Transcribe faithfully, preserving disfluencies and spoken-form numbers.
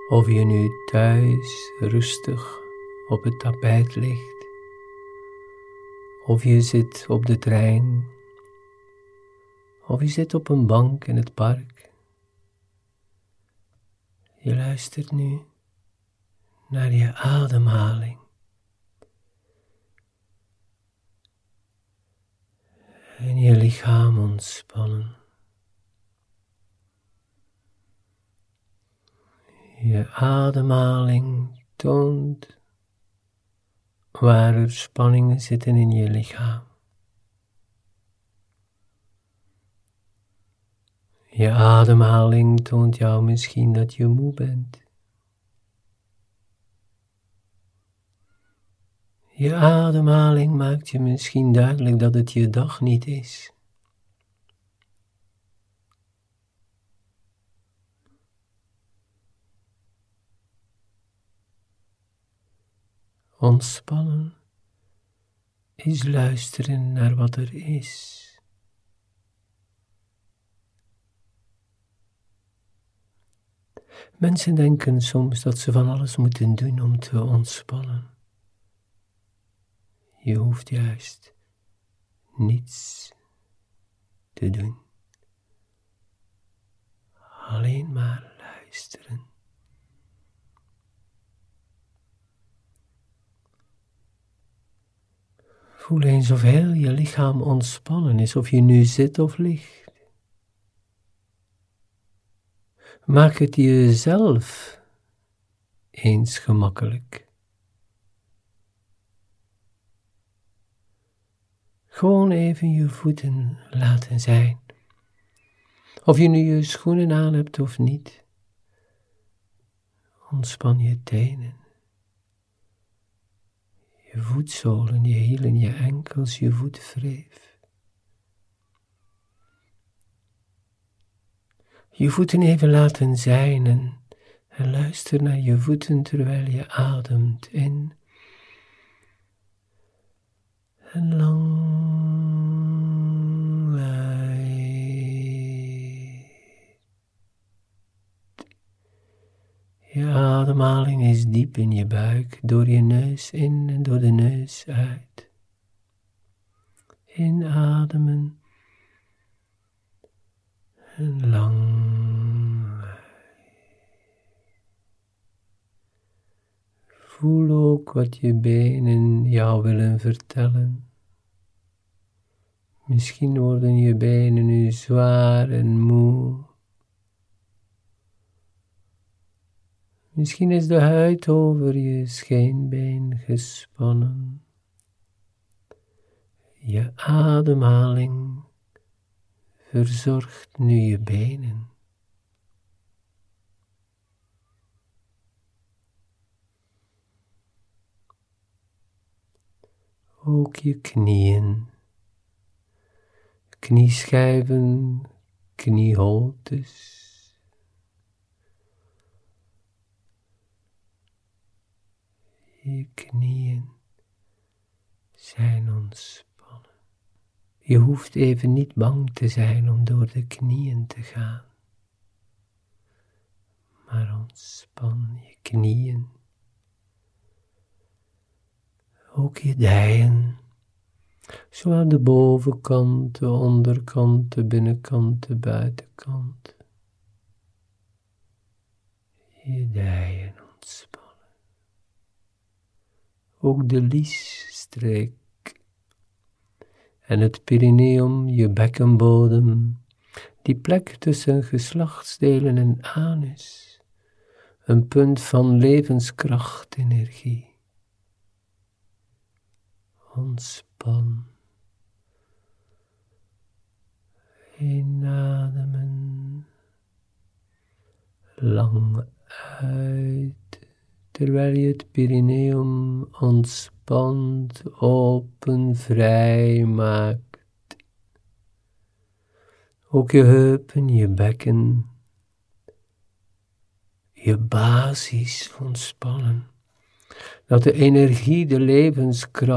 Of je nu thuis rustig op het tapijt ligt, of je zit op de trein, of je zit op een bank in het park. Je luistert nu naar je ademhaling. En je lichaam ontspannen. Je ademhaling toont waar er spanningen zitten in je lichaam. Je ademhaling toont jou misschien dat je moe bent. Je ademhaling maakt je misschien duidelijk dat het je dag niet is. Ontspannen is luisteren naar wat er is. Mensen denken soms dat ze van alles moeten doen om te ontspannen. Je hoeft juist niets te doen. Alleen maar luisteren. Voel eens of heel je lichaam ontspannen is, of je nu zit of ligt. Maak het jezelf eens gemakkelijk. Gewoon even je voeten laten zijn. Of je nu je schoenen aan hebt of niet. Ontspan je tenen. Je voetzolen, je hielen, je enkels, je voetwreef. Je voeten even laten zijn en, en luister naar je voeten terwijl je ademt in. En lang uit. Je ademhaling is diep in je buik, door je neus in en door de neus uit. Inademen en lang uit. Voel ook wat je benen jou willen vertellen. Misschien worden je benen nu zwaar en moe. Misschien is de huid over je scheenbeen gespannen. Je ademhaling verzorgt nu je benen. Ook je knieën, knieschijven, knieholtes. Je knieën zijn ontspannen. Je hoeft even niet bang te zijn om door de knieën te gaan. Maar ontspan je knieën. Ook je dijen. Zowel de bovenkant, de onderkant, de binnenkant, de buitenkant. Je dijen ontspannen. Ook de liesstreek en het perineum, je bekkenbodem, die plek tussen geslachtsdelen en anus, een punt van levenskracht, energie. Ontspan. Inademen. Lang uit. Terwijl je het perineum ontspant, open, vrij maakt. Ook je heupen, je bekken, je basis ontspannen. Dat de energie, de levenskracht